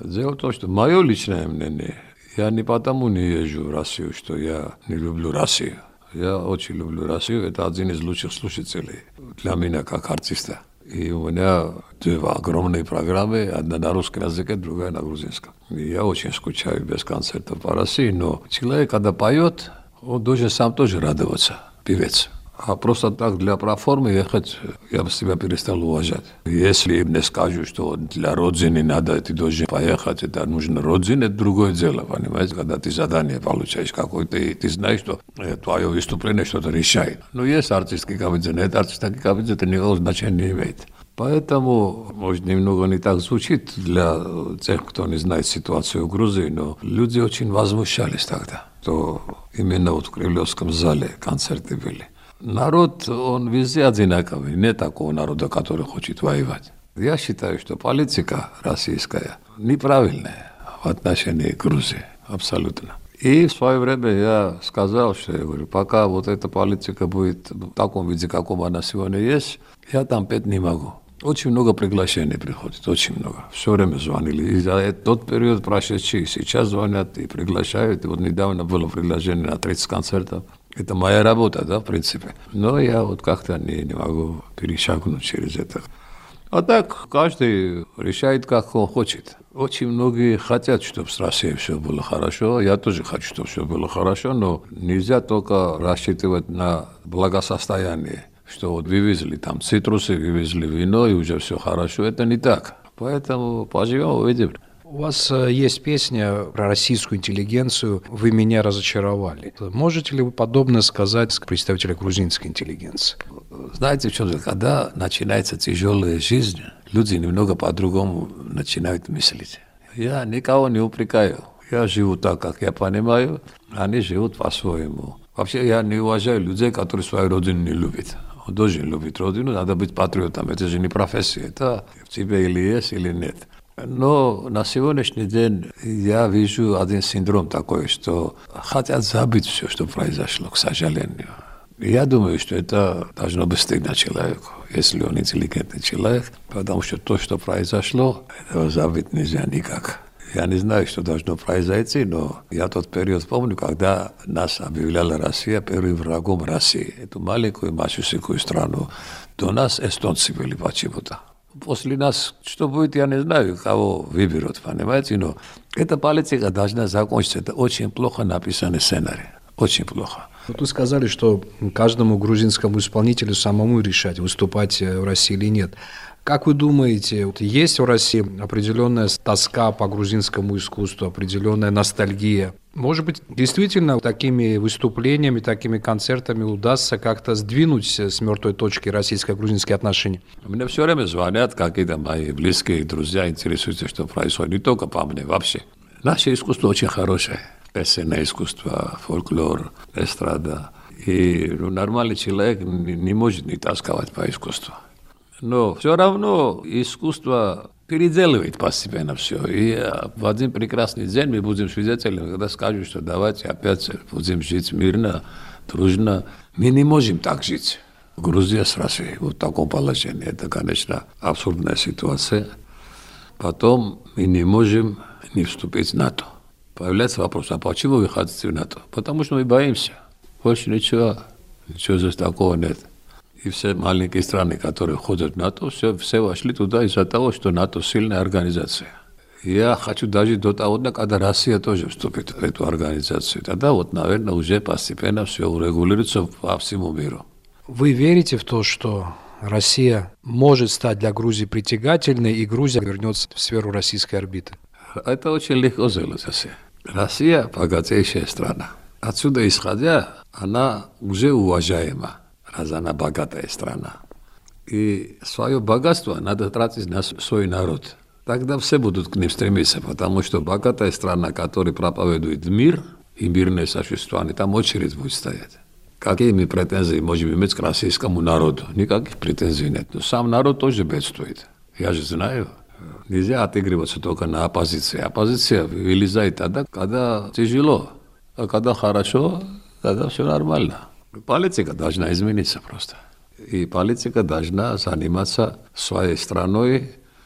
Дело в том, что мое личное мнение, я не потому не езжу в Россию, что я не люблю Россию. Я очень люблю Россию, это один из лучших слушателей для меня как артиста. И у меня две огромные программы, одна на русском языке, другая на грузинском. И я очень скучаю без концертов по России, но человек, когда поет, он должен сам тоже радоваться, певец. А просто так для проформы ехать, я бы себя перестал уважать. Если мне скажут, что для родины надо, ты должен поехать, это нужно родине, это другое дело, понимаете? Когда ты задание получаешь какое-то, и ты знаешь, что твое выступление что-то решает. Но есть артистский кабинет, нет артистский кабинет, это никакого значения не имеет. Поэтому, может, немного не так звучит для тех, кто не знает ситуацию в Грузии, но люди очень возмущались тогда, что именно вот в Кремлевском зале концерты были. Народ, он везде одинаковый, нет такого народа, который хочет воевать. Я считаю, что политика российская неправильная в отношении Грузии, абсолютно. И в свое время я сказал, что я говорю, пока вот эта политика будет в таком виде, каком она сегодня есть, я там петь не могу. Очень много приглашений приходит, очень много. Все время звонили. И за тот период прошедший, сейчас звонят и приглашают. И вот недавно было приглашение на 30 концертов. Это моя работа, да, в принципе. Но я вот как-то не могу перешагнуть через это. А так, каждый решает, как он хочет. Очень многие хотят, чтобы с Россией все было хорошо. Я тоже хочу, чтобы все было хорошо, но нельзя только рассчитывать на благосостояние. Что вот вывезли там цитрусы, вывезли вино, и уже все хорошо. Это не так. Поэтому поживем, увидим. У вас есть песня про российскую интеллигенцию «Вы меня разочаровали». Можете ли вы подобное сказать представителю грузинской интеллигенции? Знаете, в чем дело? Когда начинается тяжелая жизнь, люди немного по-другому начинают мыслить. Я никого не упрекаю. Я живу так, как я понимаю, они живут по-своему. Вообще, я не уважаю людей, которые свою родину не любят. Он должен любить родину, надо быть патриотом. Это же не профессия. Это в тебе или есть, или нет. Но на сегодняшний день я вижу один синдром такой, что хотят забыть все, что произошло, к сожалению. Я думаю, что это должно быть стыдно человеку, если он интеллигентный человек, потому что то, что произошло, этого забыть нельзя никак. Я не знаю, что должно произойти, но я тот период помню, когда нас объявляла Россия первым врагом России. Эту маленькую мачусикую страну. До нас эстонцы были почему-то. После нас, что будет, я не знаю, кого выберут, понимаете, но эта политика должна закончиться. Это очень плохо написанный сценарий, очень плохо. Вот вы сказали, что каждому грузинскому исполнителю самому решать, выступать в России или нет. Как вы думаете, вот есть в России определенная тоска по грузинскому искусству, определенная ностальгия? Может быть, действительно такими выступлениями, такими концертами удастся как-то сдвинуть с мертвой точки российско-грузинские отношения? Мне все время звонят какие-то мои близкие друзья, интересуются, что происходит. Не только по мне, вообще. Наше искусство очень хорошее. Песенное искусство, фольклор, эстрада. И нормальный человек не может не тосковать по искусству. Но все равно искусство переделывает постепенно все. И в один прекрасный день мы будем свидетелями, когда скажут, что давайте опять будем жить мирно, дружно. Мы не можем так жить. Грузия с Россией в таком положении. Это, конечно, абсурдная ситуация. Потом мы не можем не вступить в НАТО. Появляется вопрос, а почему вы хотите в НАТО? Потому что мы боимся. Больше ничего здесь такого нет. И все маленькие страны, которые входят в НАТО, все вошли туда из-за того, что НАТО сильная организация. Я хочу дожить до того дня, когда Россия тоже вступит в эту организацию. Тогда вот, наверное, уже постепенно все урегулируется по всему миру. Вы верите в то, что Россия может стать для Грузии притягательной, и Грузия вернется в сферу российской орбиты? Это очень легко сделать. Россия богатейшая страна. Отсюда исходя, она уже уважаема. Раз она богатая страна. И свое богатство надо тратить на свой народ. Тогда все будут к ним стремиться, потому что богатая страна, которая проповедует мир и мирное существование, там очередь будет стоять. Какие мы претензии можем иметь к российскому народу? Никаких претензий нет. Но сам народ тоже бедствует. Я же знаю. Нельзя отыгрываться только на оппозиции. Оппозиция вылезает тогда, когда тяжело. А когда хорошо, тогда все нормально. Политика должна измениться просто. И политика должна заниматься своей страной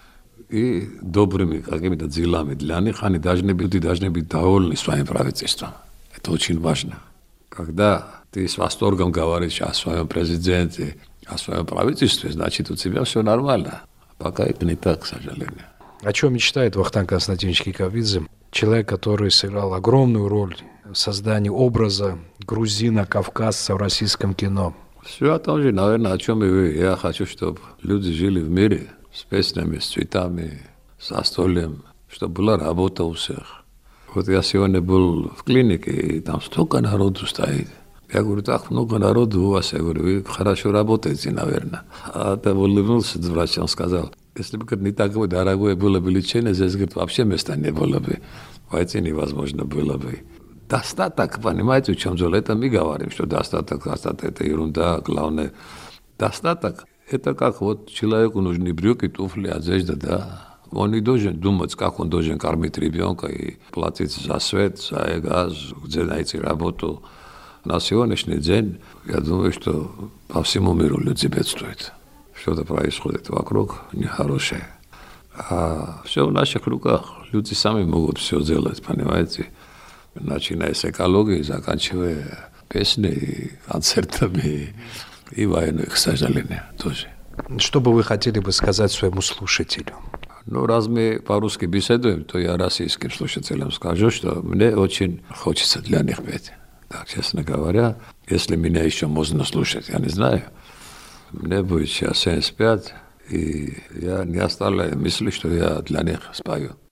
и добрыми, какими-то делами для них, они должны быть довольны своим правительством. Это очень важно. Когда ты с восторгом говоришь о своем президенте, о своем правительстве, значит, у тебя все нормально. Пока это не так, к сожалению. О чем мечтает Вахтанг Константинович Кикабидзе? Человек, который сыграл огромную роль в создании образа грузина-кавказца в российском кино. Все о том же, наверное, о чем и вы. Я хочу, чтобы люди жили в мире с песнями, с цветами, с застольем, чтобы была работа у всех. Вот я сегодня был в клинике, и там столько народу стоит. Я говорю, так много народу у вас. Я говорю, вы хорошо работаете, наверное. А там улыбнулся врач, он сказал, если бы не такое дорогое было бы лечение, здесь, говорит, вообще места не было бы. Войти невозможно было бы. Достаток, понимаете, в чем дело? Это мы говорим, что достаток, это ерунда, главное. Достаток, это как вот человеку нужны брюки, туфли, одежда, да. Он не должен думать, как он должен кормить ребенка и платить за свет, за газ, где найти работу. На сегодняшний день, я думаю, что по всему миру люди бедствуют. Что-то происходит вокруг нехорошее. А все в наших руках. Люди сами могут все делать, понимаете? Начиная с экологии, заканчивая песней, концертами и войной, к сожалению, тоже. Что бы вы хотели бы сказать своему слушателю? Ну, раз мы по-русски беседуем, то я российским слушателям скажу, что мне очень хочется для них петь. Так, честно говоря, если меня еще можно слушать, я не знаю. Мне будет сейчас 75, и я не оставляю мысли, что я для них спою.